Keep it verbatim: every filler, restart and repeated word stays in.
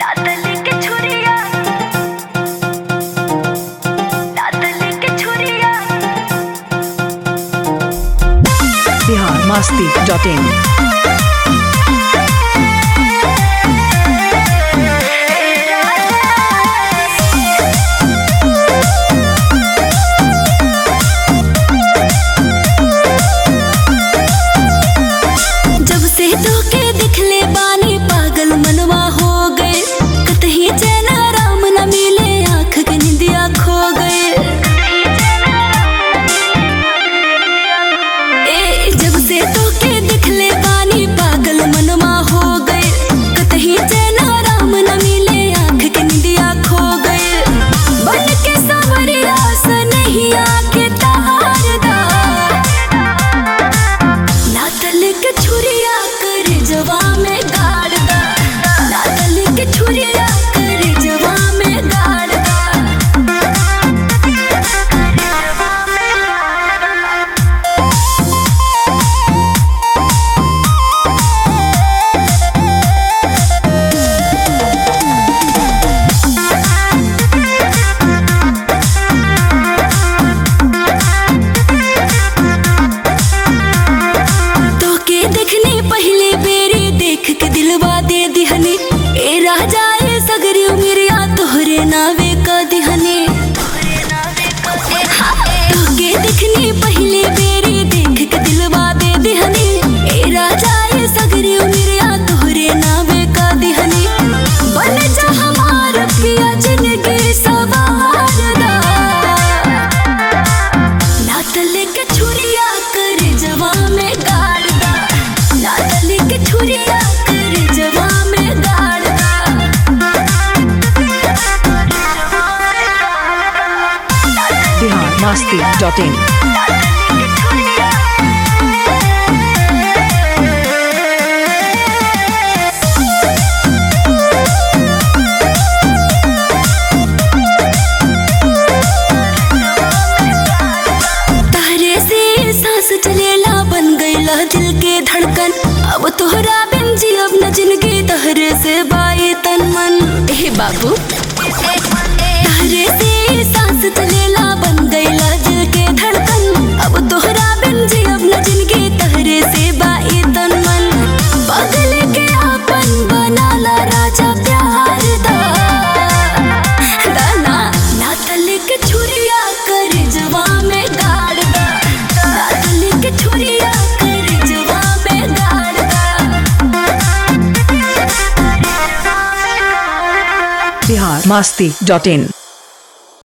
Bihar Masti dot in. Masti dot in. तारे से सांस चलेला बन गईला दिल के धड़कन। अब तोहरा बिन जी अब न जिंदगी तहरे से बाई तन मन। ए बाबू तारे से सांस चलेला बन गईला दिल के धड़कन। अब तोहरा बिन जी अब न जिंदगी तहरे से बाई तन मन। पागल के आपन बनाला राजा प्यार दा दाना ना तल के छुरिया कर जवा में गाड़ दा। ना तल के छुरिया कर जवा में गाड़ दा। बिहार मस्ती डॉट इन।